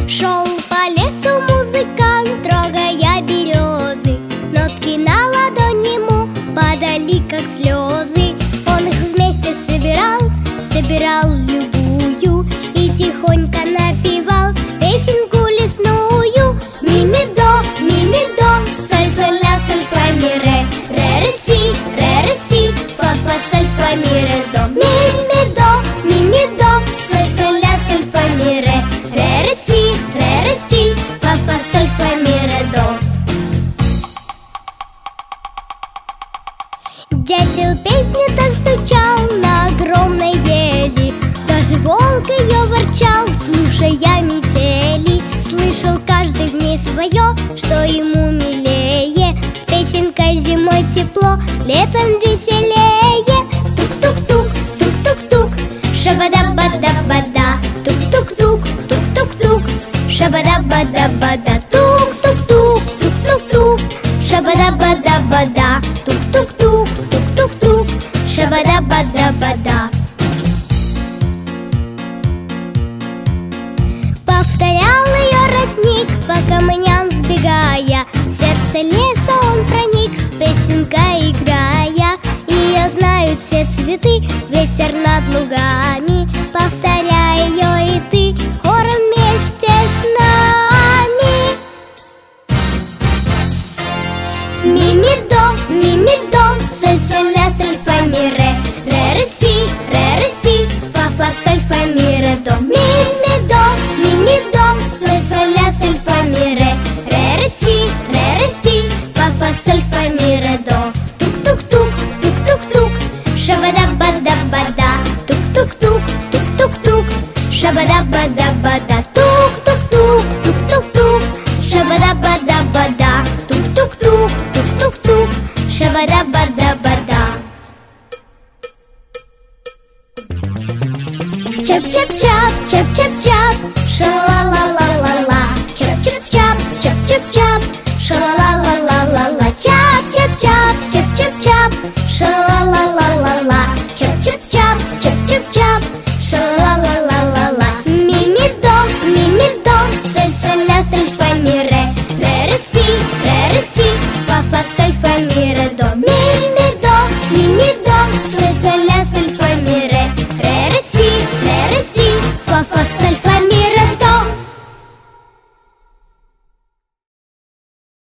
Шел по лесу музыкант, трогая березы. Нотки на ладонь ему падали, как слезы. Он их вместе собирал любую, и тихонько напевал песенку лесную. Ми-ми-до, соль, соль, ля, соль, фа, ми, ре, ре, си, фа, соль, фа, ми, ре, до. Ми-ми-до, соль, соль, ля, соль, фа, ми, ре, си, фа, соль, фа, ми, ре, до. Дятел песню так стучал на огромной ели, даже волк ее ворчал, слушая метели. Слышал каждый в ней свое, что ему милее. С песенкой зимой тепло, летом веселее. Тук-тук-тук, тук-тук-тук, шабада-бада-бада. Тук-тук-тук, тук-тук-тук, шабада-бада-бада. Тук-тук-тук, тук-тук-тук, шабада-бада-бада. Тук-тук-тук, тук-тук-тук, шабада-бада-бада. Повторял ее родник, по камням сбегая. В сердце леса он проник, с песенкой играя. Ее знают все цветы, ветер над лугами. Повторяй ее и ты хором вместе с нами. Ми-ми-до, соль, соль, ля, соль, фа, ми, ре, си, фа, соль, фа, ми, ре, до. Ми-ми-до, соль, соль, ля, соль, фа, ми, ре, си, фа, соль, фа, ми, ре, до. Тук-тук-тук, тук-тук-тук, шабада-бада-бада. Тук-тук-тук, тук-тук-тук, шабада-бада-бада. Тук-тук-тук, тук-тук-тук, шабада-бада-бада. Тук-тук-тук, тук-тук-тук, шабада-бада-бада. Чап-чап-чап, чап-чап-чап, ша-ла-ла-ла-ла-ла. Чап-чап-чап, чап-чап-чап, ша-ла-ла-ла-ла-ла. Чап-чап-чап, чап-чап-чап, ша-ла-ла-ла-ла-ла. Чап-чап-чап, чап-чап-чап, ша-ла-ла-ла-ла-ла. Ми-ми-до, соль, соль, ля, соль, фа, ми, ре, си, фа, соль, фа, ми, ре, до.